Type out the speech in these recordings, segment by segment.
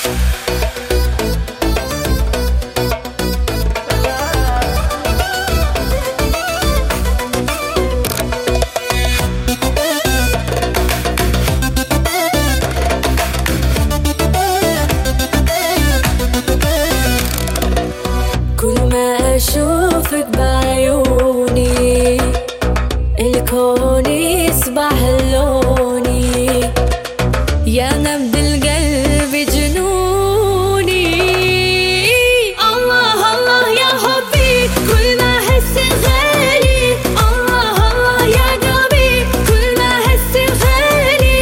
أشوفك بعيوني الكون يصبح لوني، يا نبض القلب جنوني. الله الله يا حبي كل ما أحس غالي، الله الله يا قلبي كل ما أحس غالي.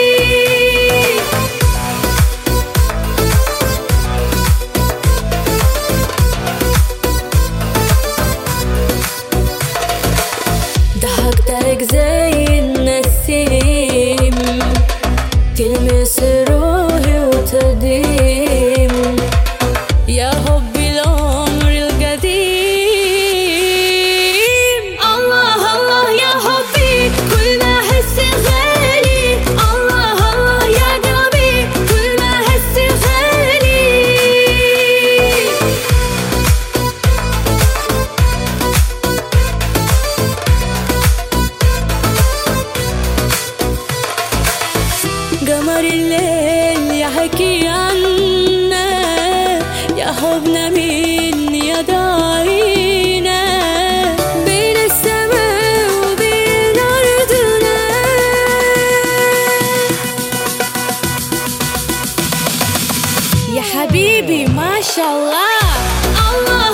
ضحكتك زي النسيم تلمس روحي وتديم، يا حبي العمر القديم. الله الله يا حبي كل ما أحس غالي، الله الله يا قلبي كل ما أحس غالي. قمر الليل يحكي عنا، يا حبنا من يا دارينا بين السماء وبين أرضنا. يا حبيبي ما شاء الله الله